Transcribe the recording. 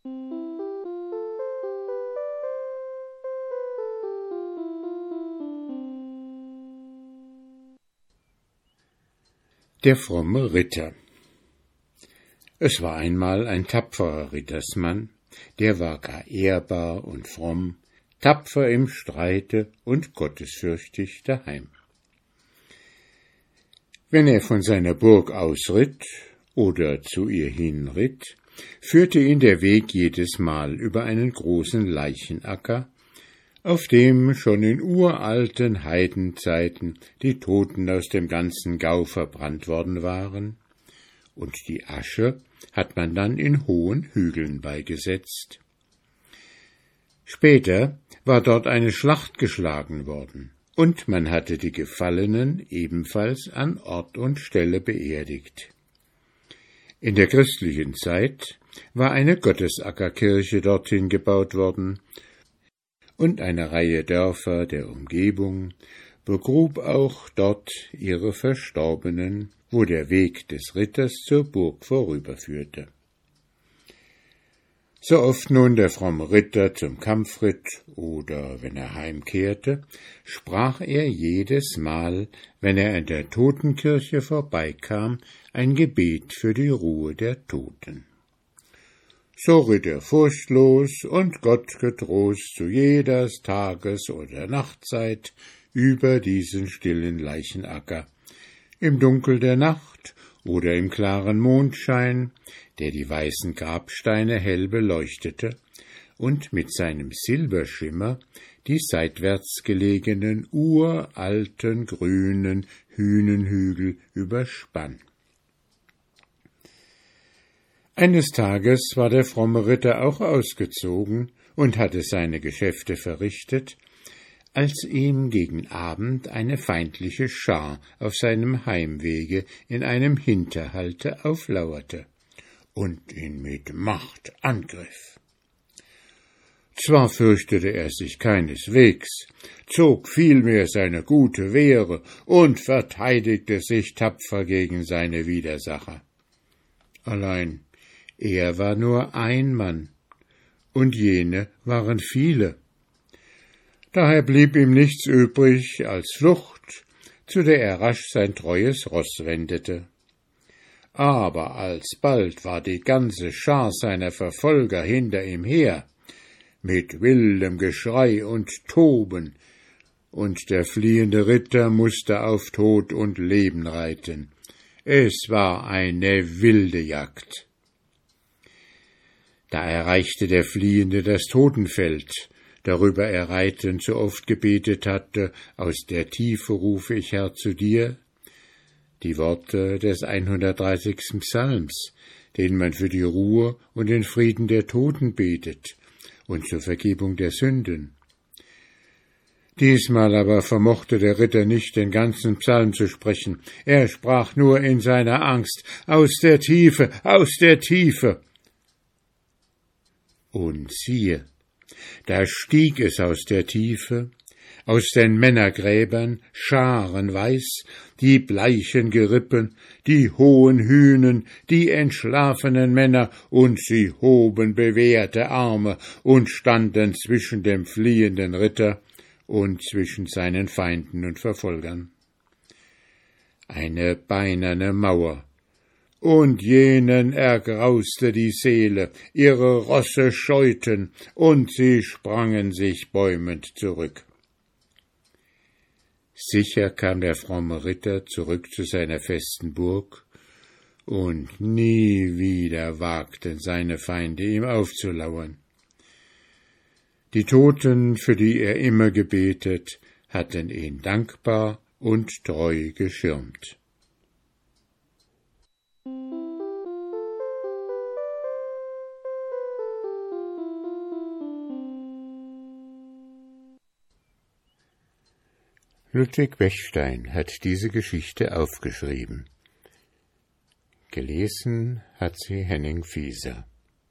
Der fromme Ritter. Es war einmal ein tapferer Rittersmann, der war gar ehrbar und fromm, tapfer im Streite und gottesfürchtig daheim. Wenn er von seiner Burg ausritt oder zu ihr hinritt, führte ihn der Weg jedes Mal über einen großen Leichenacker, auf dem schon in uralten Heidenzeiten die Toten aus dem ganzen Gau verbrannt worden waren, und die Asche hat man dann in hohen Hügeln beigesetzt. Später war dort eine Schlacht geschlagen worden, und man hatte die Gefallenen ebenfalls an Ort und Stelle beerdigt. In der christlichen Zeit war eine Gottesackerkirche dorthin gebaut worden, und eine Reihe Dörfer der Umgebung begrub auch dort ihre Verstorbenen, wo der Weg des Ritters zur Burg vorüberführte. So oft nun der fromme Ritter zum Kampf ritt oder wenn er heimkehrte, sprach er jedes Mal, wenn er an der Totenkirche vorbeikam, ein Gebet für die Ruhe der Toten. So ritt er furchtlos und gottgetrost zu jeder Tages- oder Nachtzeit über diesen stillen Leichenacker, im Dunkel der Nacht oder im klaren Mondschein, der die weißen Grabsteine hell beleuchtete und mit seinem Silberschimmer die seitwärts gelegenen uralten grünen Hünenhügel überspann. Eines Tages war der fromme Ritter auch ausgezogen und hatte seine Geschäfte verrichtet, als ihm gegen Abend eine feindliche Schar auf seinem Heimwege in einem Hinterhalte auflauerte und ihn mit Macht angriff. Zwar fürchtete er sich keineswegs, zog vielmehr seine gute Wehre und verteidigte sich tapfer gegen seine Widersacher. Allein er war nur ein Mann, und jene waren viele. Daher blieb ihm nichts übrig als Flucht, zu der er rasch sein treues Ross wendete. Aber alsbald war die ganze Schar seiner Verfolger hinter ihm her, mit wildem Geschrei und Toben, und der fliehende Ritter mußte auf Tod und Leben reiten. Es war eine wilde Jagd. Da erreichte der Fliehende das Totenfeld, darüber er reitend so oft gebetet hatte, aus der Tiefe rufe ich, Herr, zu dir, die Worte des 130. Psalms, den man für die Ruhe und den Frieden der Toten betet und zur Vergebung der Sünden. Diesmal aber vermochte der Ritter nicht, den ganzen Psalm zu sprechen. Er sprach nur in seiner Angst, aus der Tiefe, aus der Tiefe. Und siehe, da stieg es aus der Tiefe, aus den Männergräbern, scharenweis, die bleichen Gerippen, die hohen Hünen, die entschlafenen Männer, und sie hoben bewehrte Arme und standen zwischen dem fliehenden Ritter und zwischen seinen Feinden und Verfolgern. Eine beinerne Mauer, und jenen ergrauste die Seele, ihre Rosse scheuten, und sie sprangen sich bäumend zurück. Sicher kam der fromme Ritter zurück zu seiner festen Burg, und nie wieder wagten seine Feinde ihm aufzulauern. Die Toten, für die er immer gebetet, hatten ihn dankbar und treu geschirmt. Ludwig Bechstein hat diese Geschichte aufgeschrieben. Gelesen hat sie Henning Fieser.